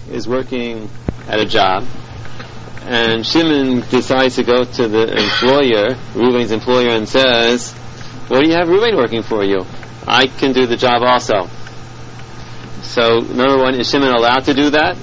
is working at a job, and Shimon decides to go to the employer, Reuven's employer, and says, "What do you have Reuven working for you? I can do the job also." So, number one, is Shimon allowed to do that?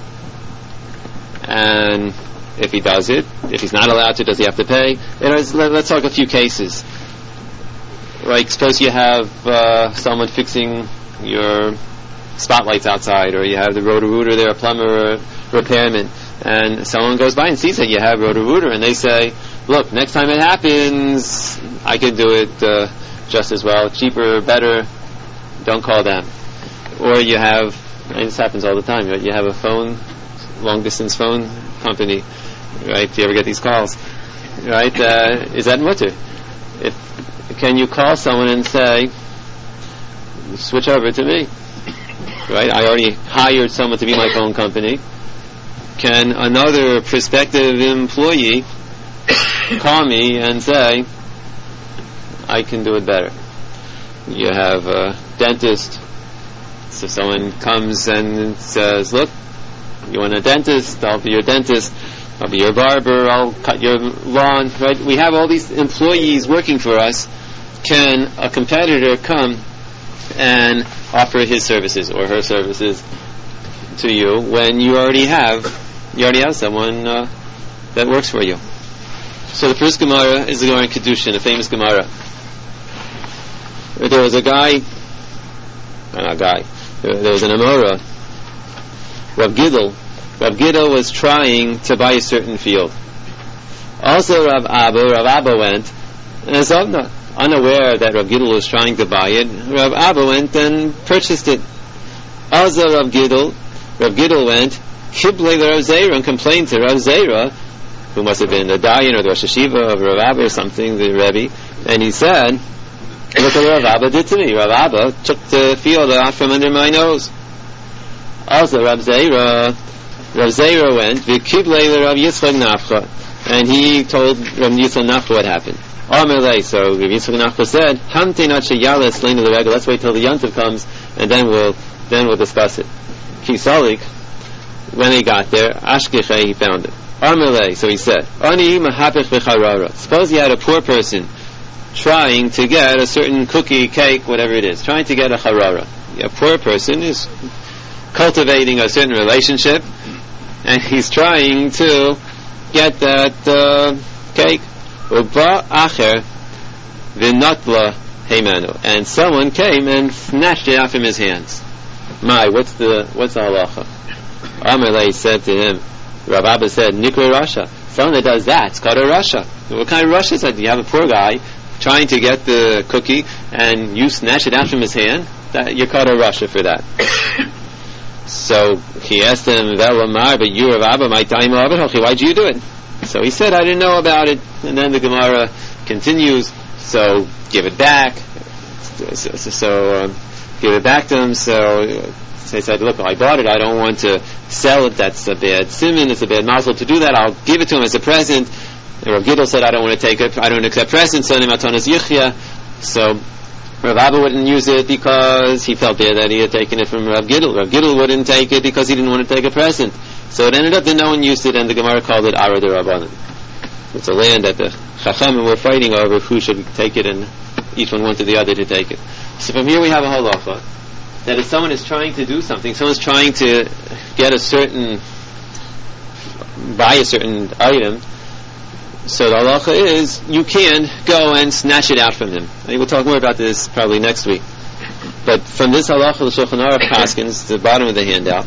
And if he does it, if he's not allowed to, does he have to pay? Let's talk a few cases. Like, suppose you have someone fixing your spotlights outside, or you have the Roto-Rooter there, a plumber or a repairman, and someone goes by and sees that you have Roto-Rooter, and they say, "Look, next time it happens, I can do it just as well, cheaper, better, don't call them." Or you have, and this happens all the time, right? You have a phone, long-distance phone company, right? Do you ever get these calls? Right? Is that mutter? Can you call someone and say, "Switch over to me"? Right? I already hired someone to be my phone company. Can another prospective employee call me and say, "I can do it better"? You have a dentist. So someone comes and says, "Look, you want a dentist? I'll be your dentist. I'll be your barber. I'll cut your lawn." Right? We have all these employees working for us. Can a competitor come and offer his services or her services to you when you already have someone that works for you? So the first Gemara is the Gemara in Kedushin, a famous Gemara. There was a guy. There was an Amora, Rav Gidel. Rav Gidel was trying to buy a certain field. Also Rav Abba went, and as unaware that Rav Gidel was trying to buy it, Rav Abba went and purchased it. Also Rav Gidel went, Kiblei Rav Zera, and complained to Rav Zera, who must have been the Dayan or the Rosh Hashiva of Rav Abba or something, the Rebbe, and he said, "Look what Rav Abba did to me. Rav Abba took the field out from under my nose." Also Rav Zera went, V'kiblei Rav Yitzchak Nafcha, and he told Rav Yitzchak Nafcha what happened. Amalei, so Rav Yitzchak Nafcha said, "Hamtein ad sheyala esleinu l'regel." Let's wait till the Yontiv comes, and then we'll discuss it. Kisalik, when he got there, Ashkechei, he found it. Amalei, so he said, "Ani mahapech v'charara." Suppose he had a poor person trying to get a certain cookie, cake, whatever it is, trying to get a charara. A poor person is cultivating a certain relationship, and he's trying to get that cake. Uba acher v'natla heimanu, and someone came and snatched it out from his hands. What's the halacha? Amalei said to him, Rav Abba said, "Nikra Rasha." Someone that does that, it's called a Rasha. What kind of Rasha is that? You have a poor guy trying to get the cookie, and you snatch it out from his hand, that you're called a Rasha for that. So he asked him, "But you, Rav Abba, why'd you do it?" So he said, "I didn't know about it." And then the Gemara continues, so give it back. So give it back to him. So he said, "Look, I bought it. I don't want to sell it. That's a bad simon. It's a bad mazel to do that. I'll give it to him as a present." And Rav Gidel said, "I don't want to take it. I don't accept presents." So Rav Abba wouldn't use it because he felt bad that he had taken it from Rav Gidel. Rav Gidel wouldn't take it because he didn't want to take a present. So it ended up that no one used it, and the Gemara called it Ara de Rabbanan. It's a land that the Chachamim were fighting over who should take it, and each one wanted the other to take it. So from here we have a halacha that if someone is trying to do something, someone's trying to buy a certain item, so the halacha is you can go and snatch it out from him. I think we'll talk more about this probably next week. But from this halacha, the Shulchan Aruch paskins, the bottom of the handout,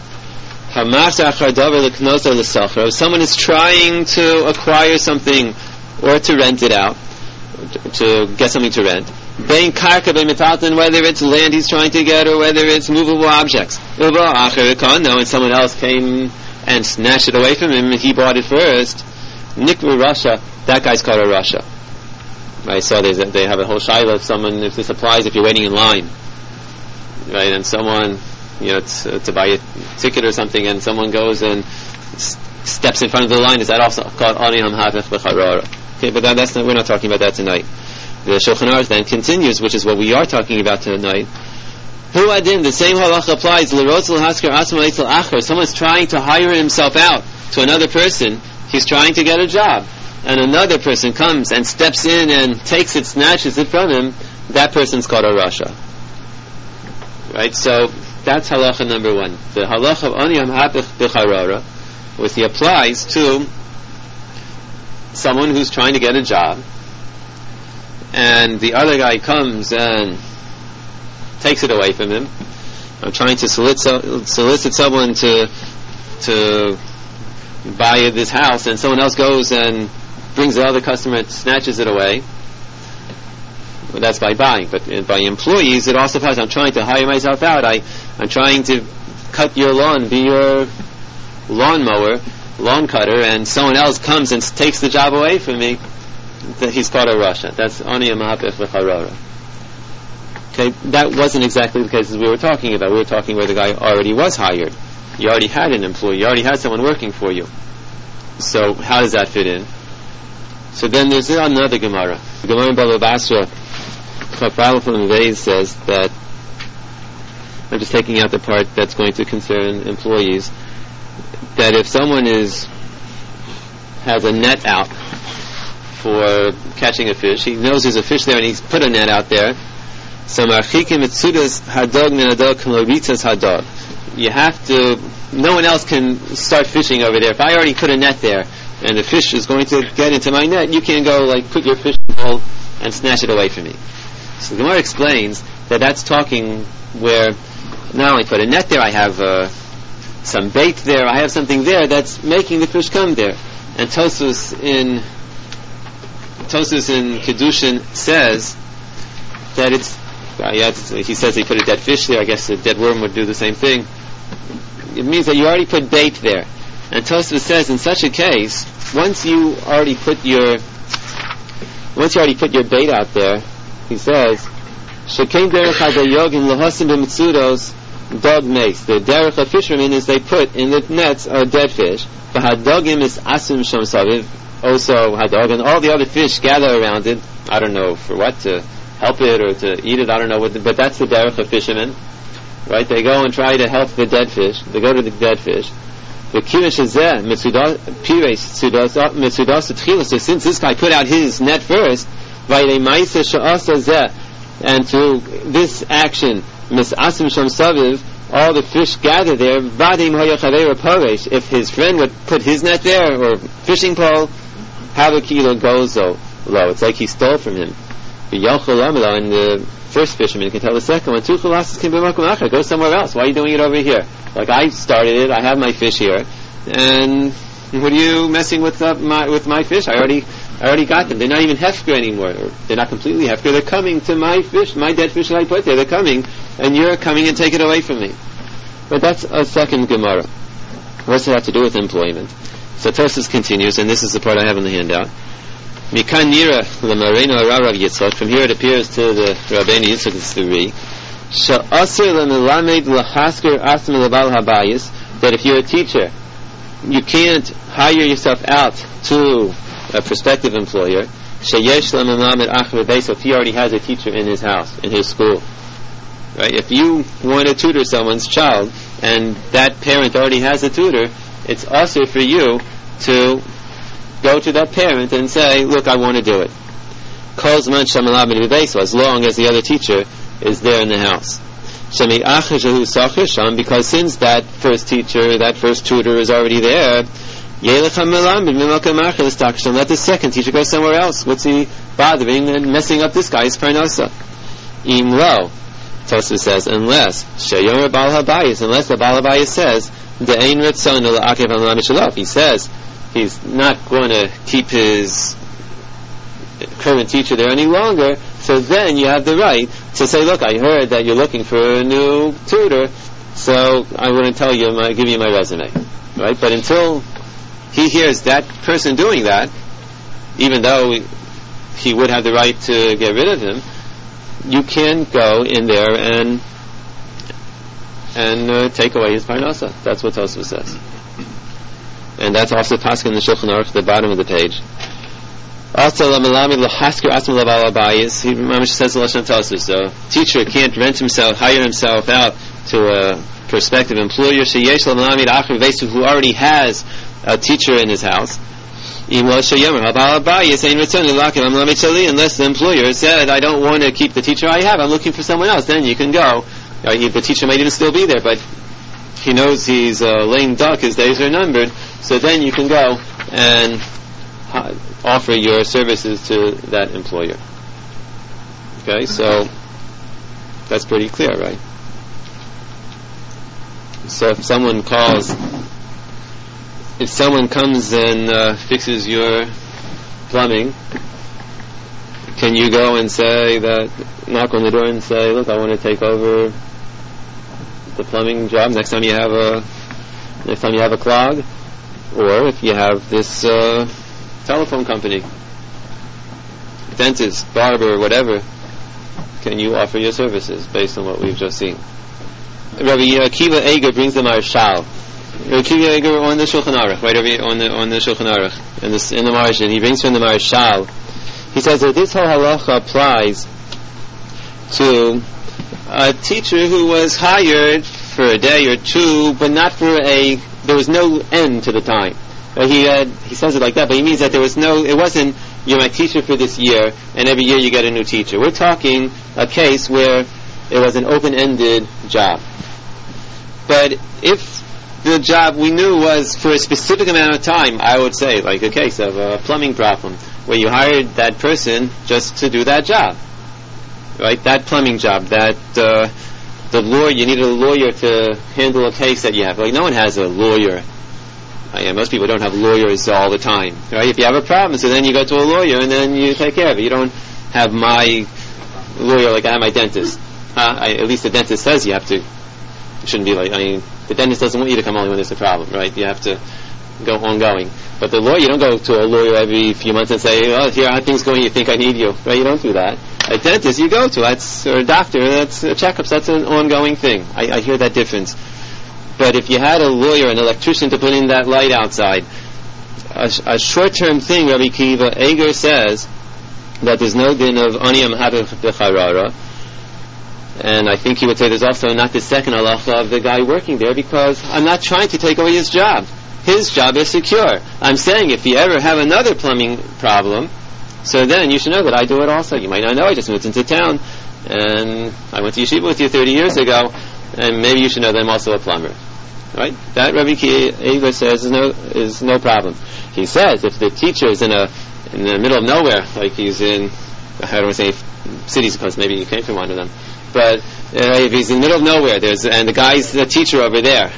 if someone is trying to acquire something or to rent it out, to get something to rent, whether it's land he's trying to get or whether it's movable objects, and someone else came and snatched it away from him and he bought it first, Nikru Rasha, that guy's called a Rasha. Right, so they have a whole shaila if this applies if you're waiting in line, right, and someone, to buy a ticket or something, and someone goes and steps in front of the line, is that also called Ariham Havech B'Charara? Okay, but we're not talking about that tonight. The Shulchan Aruch then continues, which is what we are talking about tonight. Hu adin, the same halacha applies. Someone's trying to hire himself out to another person. He's trying to get a job, and another person comes and steps in and takes it, snatches it from him. That person's called a rasha. Right? So that's halacha number one. The halacha of ani hamhapich b'charara, which he applies to someone who's trying to get a job, and the other guy comes and takes it away from him. I'm trying to solicit someone to buy this house, and someone else goes and brings the other customer and snatches it away. Well, that's by buying, but by employees it also applies. I'm trying to hire myself out. I'm trying to cut your lawn, be your lawnmower, lawn cutter, and someone else comes and takes the job away from me. He's called a rasha. That's ani hamahapich v'charara. Okay, that wasn't exactly the cases we were talking about. We were talking where the guy already was hired. You already had an employee. You already had someone working for you. So how does that fit in? So then there's another Gemara. The Gemara in Baba Basra, Chafal from Vez says that, I'm just taking out the part that's going to concern employees, that if someone has a net out for catching a fish, he knows there's a fish there and he's put a net out there, so marchikim etzudas hadog min hadog k'loritzas hadog. You have to, no one else can start fishing over there. If I already put a net there and the fish is going to get into my net, you can't go put your fishing pole and snatch it away from me. So the Gemara explains that that's talking where not only put a net there, I have some bait there, I have something there that's making the fish come there. And Tosfos in Kedushin says that he says he put a dead fish there. I guess a dead worm would do the same thing. It means that you already put bait there. And Tosfos says in such a case, once you already put your bait out there, he says, Shekain derech hadayogim lahasim b'mitzudos dog makes. The derech of fishermen is they put in the nets a dead fish. But hadogim is asim sham saviv. Also hadog and all the other fish gather around it. I don't know for what, to help it or to eat it. I don't know what, but that's the derech of fishermen. Right? They go and try to help the dead fish. They go to the dead fish. So since this guy put out his net first, and through this action, all the fish gather there. If his friend would put his net there or fishing pole, how the kilo goes low. It's like he stole from him. And the first fisherman can tell the second one, go somewhere else. Why are you doing it over here? Like, I started it, I have my fish here, and what are you messing with my fish? I already got them. They're not even hefker anymore. Or they're not completely hefker. They're coming to my fish, my dead fish that I put there. They're coming, and you're coming and take it away from me. But that's a second Gemara. What's it have to do with employment? So Tosfos continues, and this is the part I have in the handout. Mikan nira l'mareinu Rav Yitzchak. From here it appears to the Rabbeinu Yitzchak it's the Ri. She'asir l'melamed l'chasker asm l'bal habayis. That if you're a teacher, you can't hire yourself out to a prospective employer. Sheyesh l'melamed achar b'beis. If he already has a teacher in his house, in his school. Right? If you want to tutor someone's child and that parent already has a tutor, it's also for you to go to that parent and say, look, I want to do it. As long as the other teacher is there in the house. Because since that first teacher, that first tutor is already there, let the second teacher go somewhere else. What's he bothering and messing up this guy's parnasa? Imlo, Tosfos says, unless the Baal Habayis says, he says he's not going to keep his current teacher there any longer, so then you have the right to say, look, I heard that you're looking for a new tutor, so I want to give you my resume. Right? But until he hears that person doing that, even though he would have the right to get rid of him, you can go in there and take away his parnasa. That's what Tosfos says. And that's also Pasuk in the Shulchan Aruch, the bottom of the page. Also, he says the teacher can't hire himself out to a prospective employer who already has a teacher in his house. Unless the employer said, I don't want to keep the teacher I have, I'm looking for someone else, then you can go. The teacher might even still be there, but he knows he's a lame duck, his days are numbered, so then you can go and offer your services to that employer. Okay, so that's pretty clear, right? So if someone comes and fixes your plumbing, can you go and knock on the door and say, look, I want to take over the plumbing job next time you have a clog? Or if you have this telephone company, dentist, barber, whatever, can you offer your services based on what we've just seen? Rabbi Akiva Eger brings the Marshal. Rabbi Akiva Eger on the Shulchan Aruch, right over on the Shulchan Aruch, in the margin, he brings from the Marshal. He says that this whole halacha applies to a teacher who was hired for a day or two, but not there was no end to the time. He says it like that, but he means that it wasn't, you're my teacher for this year, and every year you get a new teacher. We're talking a case where it was an open-ended job. But if the job we knew was for a specific amount of time, I would say, like a case of a plumbing problem, where you hired that person just to do that job. Right? That plumbing job, you needed a lawyer to handle a case that you have. Like, no one has a lawyer. Most people don't have lawyers all the time. Right? If you have a problem, so then you go to a lawyer and then you take care of it. You don't have my lawyer like I have my dentist. At least the dentist says you have to. It shouldn't be like, the dentist doesn't want you to come only when there's a problem, right? You have to go ongoing. But the lawyer, you don't go to a lawyer every few months and say, oh, here, how things going, you think I need you. Right? You don't do that. A dentist you go to, or a doctor, that's checkups, that's an ongoing thing. I hear that difference. But if you had a lawyer, an electrician to put in that light outside, a short-term thing, Rabbi Akiva Eger says that there's no din of aniyam hadach b'charara, and I think he would say there's also not the second halacha of the guy working there, because I'm not trying to take away his job. His job is secure. I'm saying if you ever have another plumbing problem, so then you should know that I do it also. You might not know, I just moved into town, and I went to yeshiva with you 30 years ago, and maybe you should know that I'm also a plumber. Right? That Rabbi Akiva says is no problem. He says if the teacher is in the middle of nowhere, like he's in, I don't want to say cities, because maybe you came from one of them, but if he's in the middle of nowhere, and the guy's the teacher over there,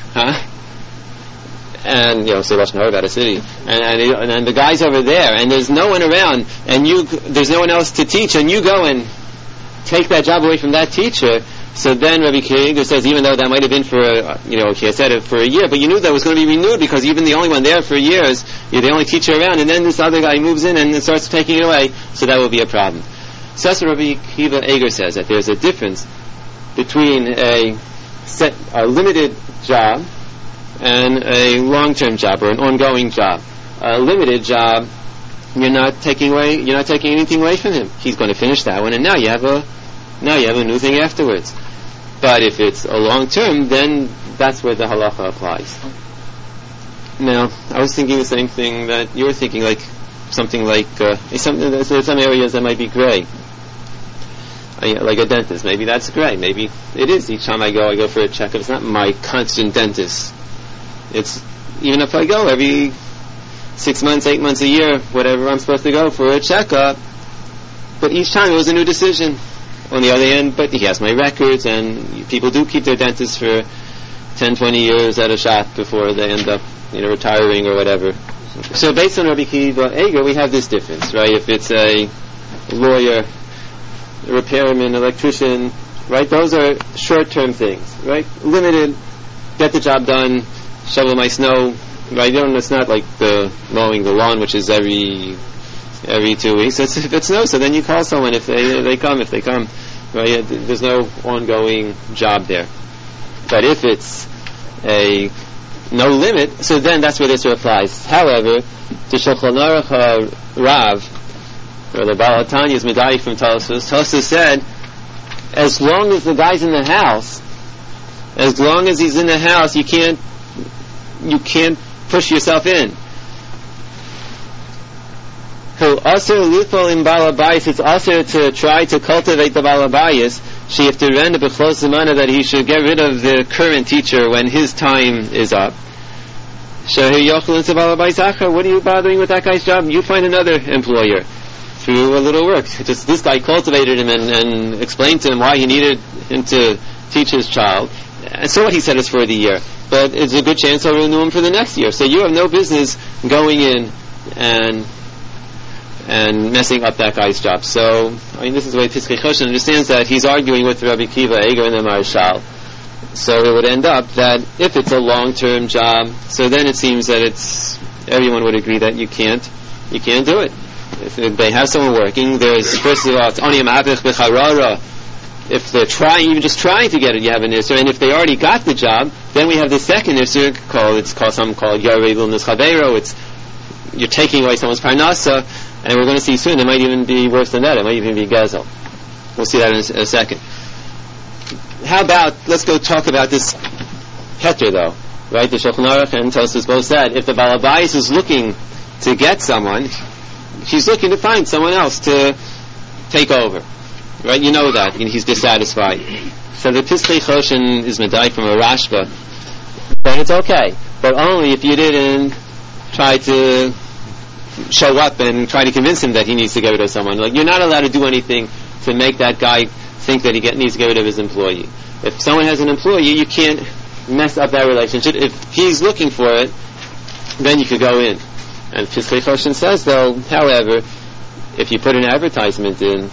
and say Lashon Hara about a city, and the guy's over there, and there's no one around, and there's no one else to teach, and you go and take that job away from that teacher. So then Rabbi Akiva says, even though that might have been for he said it for a year, but you knew that was going to be renewed because you've been the only one there for years, you're the only teacher around, and then this other guy moves in and starts taking it away, so that will be a problem. So that's what Rabbi Akiva Eger says, that there's a difference between a limited job and a long-term job or an ongoing job. A limited job, you're not taking anything away from him. He's going to finish that one, and now you have a new thing afterwards. But if it's a long term, then that's where the halacha applies. Now, I was thinking the same thing that you were thinking, like something like there's some areas that might be gray. Like a dentist, maybe that's gray. Maybe it is. Each time I go for a checkup. It's not my constant dentist. It's even if I go every 6 months, 8 months, a year, whatever I'm supposed to go for a checkup. But each time it was a new decision. On the other hand, but he has my records, and people do keep their dentists for 10, 20 years at a shot before they end up, retiring or whatever. So based on Rabbi Akiva Eger, we have this difference, right? If it's a lawyer, a repairman, electrician, right? Those are short-term things, right? Limited, get the job done, shovel my snow, right? It's not like the mowing the lawn, which is every 2 weeks. If it's snow, so then you call someone if they come. Right? There's no ongoing job there. But if it's no limit, so then that's where this applies. However, to Shulchan Aruch Rav, or the Baal HaTanya is Medayik from Tosfos. Tosfos said, as long as the guy's in the house, as long as he's in the house, you can't push yourself in. So also lithol in balabayis, it's also to try to cultivate the balabayis. She have to render b'chlos zemana that he should get rid of the current teacher when his time is up. What are you bothering with that guy's job? You find another employer through a little work. Just this guy cultivated him and explained to him why he needed him to teach his child. And so what he said is for the year, but it's a good chance he'll renew him for the next year. So you have no business going in and messing up that guy's job. So, this is the way Piskei Choshen understands that he's arguing with Rabbi Kiva, Eger, and the Marshal. So it would end up that if it's a long-term job, so then it seems that everyone would agree that you can't do it. If they have someone working, there's, first of all, it's Oniyam Abich B'charara. If they're even just trying to get it, you have an Isser, and if they already got the job, then we have the second Isser something called Yarei L'Nischavero. You're taking away someone's Parnasa, and we're going to see soon, it might even be worse than that. It might even be Gezel. We'll see that in a second. How about, let's go talk about this Heter, though. Right? The Shulchan Aruch and Tosfos both said, if the Balabais is looking to get someone, she's looking to find someone else to take over. Right? You know that. He's dissatisfied. So the Piskei Choshen is Medayik from a Rashba. Then it's okay. But only if you didn't try to show up and try to convince him that he needs to get rid of someone. Like, you're not allowed to do anything to make that guy think that he needs to get rid of his employee. If someone has an employee, you can't mess up that relationship. If he's looking for it, then you could go in. And Piskei Choshen says, though, however, if you put an advertisement in,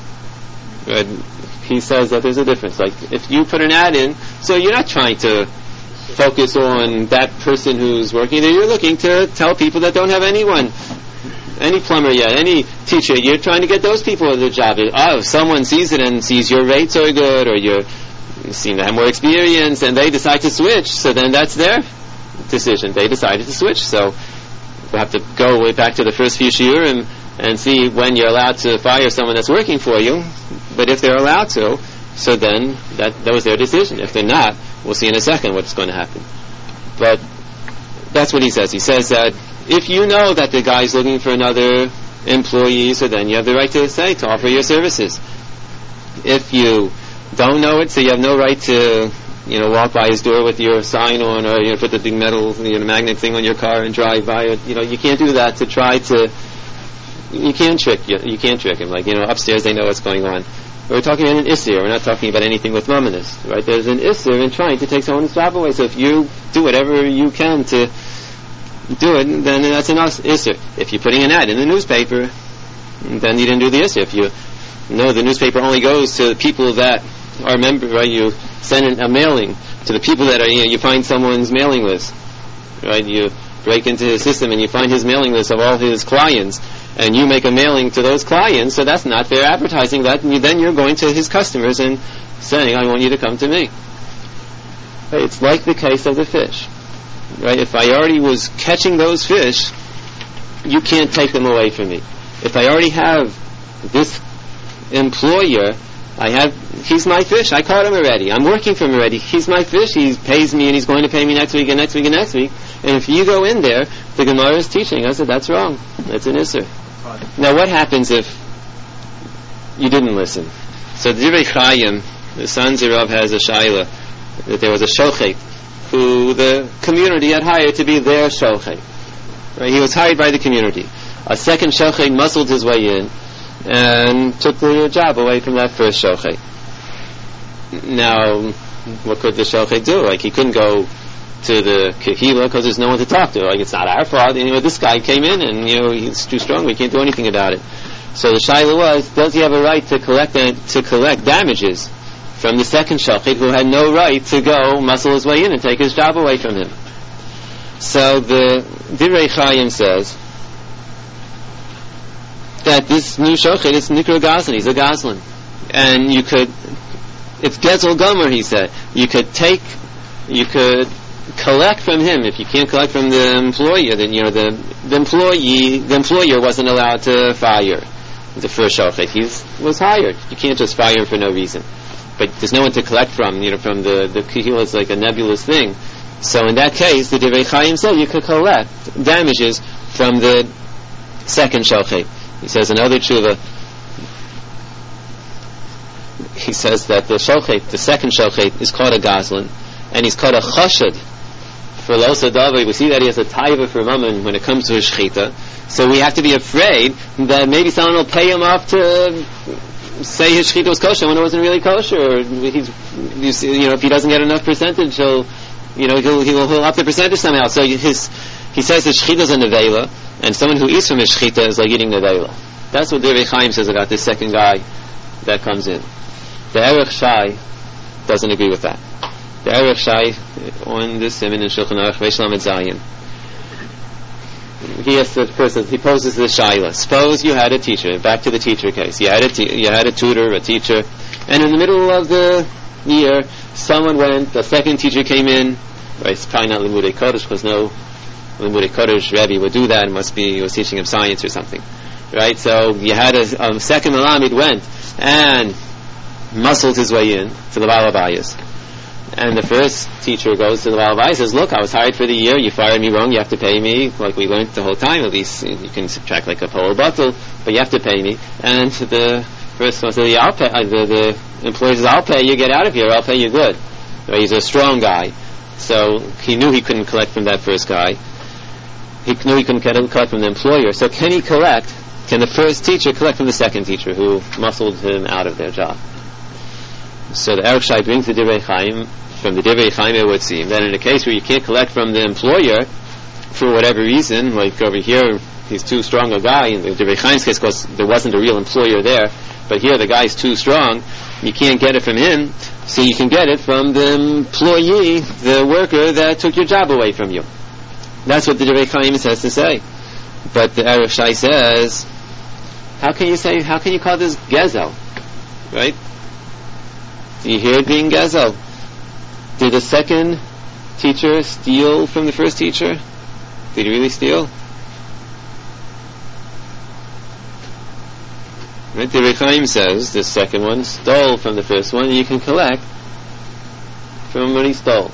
he says that there's a difference. Like, if you put an ad in, so you're not trying to focus on that person who's working there. You're looking to tell people that don't have anyone, any plumber yet, any teacher. You're trying to get those people the job. If someone sees it and sees your rates are good, or you seem to have more experience, and they decide to switch, so then that's their decision. They decided to switch. So we'll have to go way back to the first few shiurim and see when you're allowed to fire someone that's working for you. But if they're allowed to, so then that was their decision. If they're not, we'll see in a second what's going to happen. But that's what he says. He says that if you know that the guy's looking for another employee, so then you have the right to offer your services. If you don't know it, so you have no right to, walk by his door with your sign on, or put the big metal, magnet thing on your car and drive by it. You can't do that to try to. You can't trick him. Like, upstairs they know what's going on. We're talking about an Isser. We're not talking about anything with Mamonis, right? There's an Isser in trying to take someone's job away. So if you do whatever you can to do it, then that's an Isser. If you're putting an ad in the newspaper, then you didn't do the Isser. If you know the newspaper only goes to the people that are members, right? You send a mailing to the people that are, you find someone's mailing list, right? You break into his system and you find his mailing list of all his clients, and you make a mailing to those clients, so that's not fair advertising. Then you're going to his customers and saying, I want you to come to me. Right? It's like the case of the fish. Right? If I already was catching those fish, you can't take them away from me. If I already have this employer, he's my fish. I caught him already. I'm working for him already. He's my fish. He pays me, and he's going to pay me next week and next week and next week. And if you go in there, the Gemara is teaching us that that's wrong. That's an Isser. Now, what happens if you didn't listen? So the Divrei Chaim, the sons of Rav, has a shaila that there was a shochet who the community had hired to be their shochet. Right? He was hired by the community. A second shochet muscled his way in and took the job away from that first shochet. Now, what could the shochet do? Like, he couldn't go to the Kehila because there's no one to talk to. Like, it's not our fault. This guy came in and, he's too strong. We can't do anything about it. So the shaila was, does he have a right to collect damages from the second shochet who had no right to go muscle his way in and take his job away from him? So the Divrei Chaim says that this new shochet is Nikra Gazlan. He's a Gazlan. And it's Gezel Gomer, he said. You could collect from him. If you can't collect from the employer, then the employer wasn't allowed to fire. the first shochet. He was hired. You can't just fire him for no reason. But there's no one to collect from. From the kihil is like a nebulous thing. So in that case, the Divrei Chaim said you could collect damages from the second shochet. He says another tshuva. He says that the second shochet, is called a gazlan, and he's called a chashad for losa davar. We see that he has a taiva for mammon when it comes to a shechita. So we have to be afraid that maybe someone will pay him off to say his shechita was kosher when it wasn't really kosher. Or if he doesn't get enough percentage, he'll up the percentage somehow. So he says his shechita is a nevela, and someone who eats from his shechita is like eating nevela. That's what Divrei Chaim says about this second guy that comes in. The Erech Shai doesn't agree with that. The Erech Shai on the Siman in Shulchan Aruch Reish Lamed Zayin, he poses the shaila. Suppose you had a teacher. Back to the teacher case. You had a tutor, a teacher, and in the middle of the year, a second teacher came in. Right, it's probably not Limudei Kodesh, because no Limudei Kodesh Rebbe would do that. It must be he was teaching him science or something. Right, so you had a second Malamid went and muscled his way in to the Baal Abayis. And the first teacher goes to the Baal Abayis and says, look, I was hired for the year, you fired me wrong, you have to pay me, like we learned the whole time, at least you can subtract like a pole bottle, but you have to pay me. And the first one says, yeah, I'll pay, the employer says, I'll pay you, get out of here, I'll pay you good. Right, he's a strong guy. So he knew he couldn't collect from that first guy. He knew he couldn't collect from the employer. So can the first teacher collect from the second teacher who muscled him out of their job? So the Erech Shai brings the Divrei Chaim. From the Divrei Chaim it would seem that in a case where you can't collect from the employer for whatever reason, like over here he's too strong a guy, in the Divrei Chaim's case because there wasn't a real employer there, but here the guy's too strong, you can't get it from him, so you can get it from the employee, the worker that took your job away from you. That's what the Divrei Chaim has to say. But the Erech Shai says, how can you call this gezel? Right? You hear it being gezel. Did the second teacher steal from the first teacher? Did he really steal? Right? The Divrei Chaim says the second one stole from the first one, and you can collect from what he stole.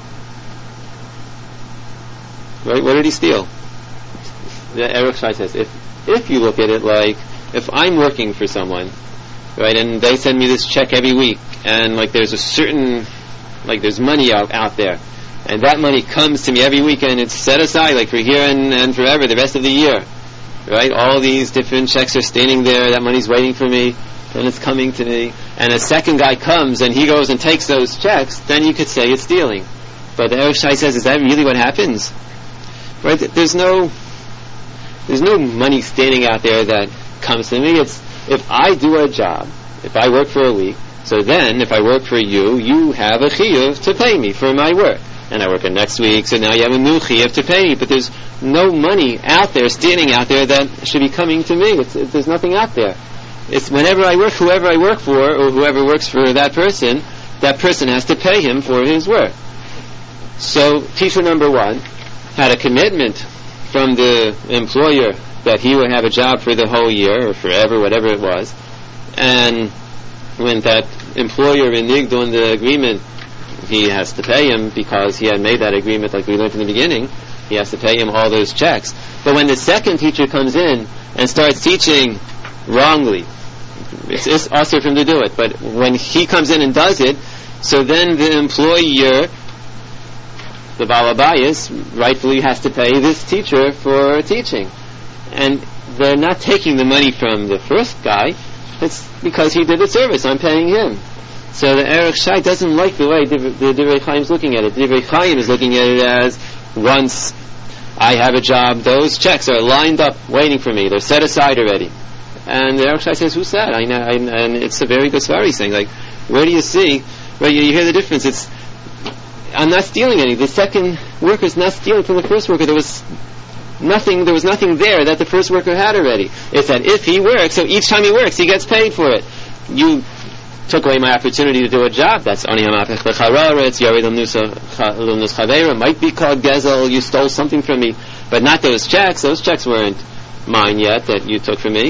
Right? What did he steal? The Erech Shai says, if you look at it like, if I'm working for someone, right, and they send me this check every week, and like there's a certain, like there's money out there, and that money comes to me every week, and it's set aside like for here and forever, the rest of the year, right? All these different checks are standing there, that money's waiting for me, and it's coming to me, and a second guy comes and he goes and takes those checks, then you could say it's stealing. But the Erech Shai says, is that really what happens? Right? There's no money standing out there that comes to me. It's if I do a job, if I work for a week, so then if I work for you, you have a chiyuv to pay me for my work. And I work in next week, so now you have a new chiyuv to pay me. But there's no money out there, standing out there, that should be coming to me. There's nothing out there. It's whenever I work, whoever I work for, or whoever works for that person has to pay him for his work. So teacher number one had a commitment from the employer that he would have a job for the whole year, or forever, whatever it was. And when that employer reneged on the agreement, he has to pay him because he had made that agreement, like we learned in the beginning. He has to pay him all those checks. But when the second teacher comes in and starts teaching wrongly, it's also for him to do it. But when he comes in and does it, so then the employer, the Baal Abayis, rightfully has to pay this teacher for teaching. And they're not taking the money from the first guy. It's because he did the service. I'm paying him. So the Erech Shai doesn't like the way the Divrei Chaim is looking at it. The Divrei Chaim is looking at it as, once I have a job, those checks are lined up waiting for me. They're set aside already. And the Erech Shai says, who's that? And it's a very good Svari saying, like, where do you see, where you hear the difference? I'm not stealing any. The second worker is not stealing from the first worker. There was nothing there that the first worker had already. It's that if he works, so each time he works, he gets paid for it. You took away my opportunity to do a job. That's Ani Hamapech B'Charara, it's Yared Lumnus Chaveira, might be called Gezel, you stole something from me, but not those checks. Those checks weren't mine yet that you took from me.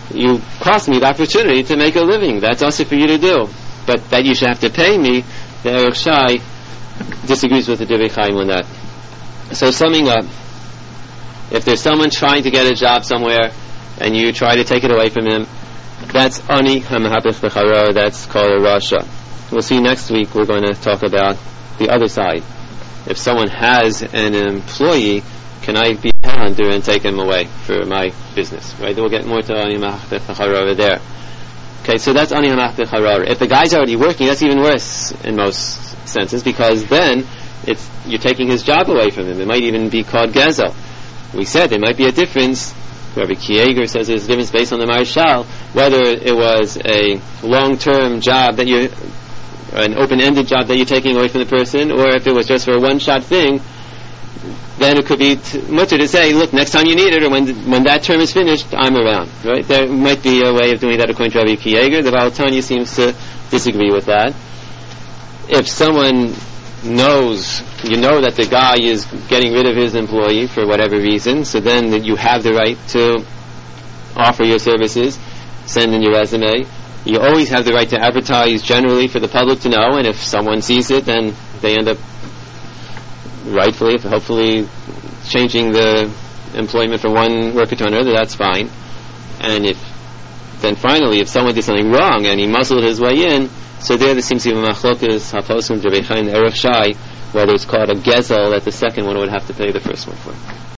you cost me the opportunity to make a living. That's also for you to do. But that you should have to pay me, the Erech Shai disagrees with the Divrei Chaim on that. So summing up, if there's someone trying to get a job somewhere and you try to take it away from him, that's ani hamahapich b'charo, that's called a rasha. We'll see next week. We're going to talk about the other side. If someone has an employee, can I be a headhunter and take him away for my business? Right? We'll get more to ani hamahapich b'charo over there. Okay, so that's ani hamahapich b'charo. If the guy's already working, that's even worse in most senses, because then you're taking his job away from him. It might even be called gezel. We said there might be a difference. Rabbi Kieger says there's a difference based on the Marshal, whether it was a long-term job an open-ended job that you're taking away from the person, or if it was just for a one-shot thing, then it could be mutter to say, look, next time you need it, or when that term is finished, I'm around. Right? There might be a way of doing that according to Rabbi Kieger. The Baal Tanya seems to disagree with that. If someone knows that the guy is getting rid of his employee for whatever reason, so then you have the right to offer your services, send in your resume. You always have the right to advertise generally for the public to know, and if someone sees it, then they end up rightfully, hopefully changing the employment from one worker to another. That's fine. And then finally, if someone did something wrong and he muscled his way in, so there seems to be machlokas haposim Divrei Chaim Erech Shai, whether it's called a gezel that the second one would have to pay the first one for.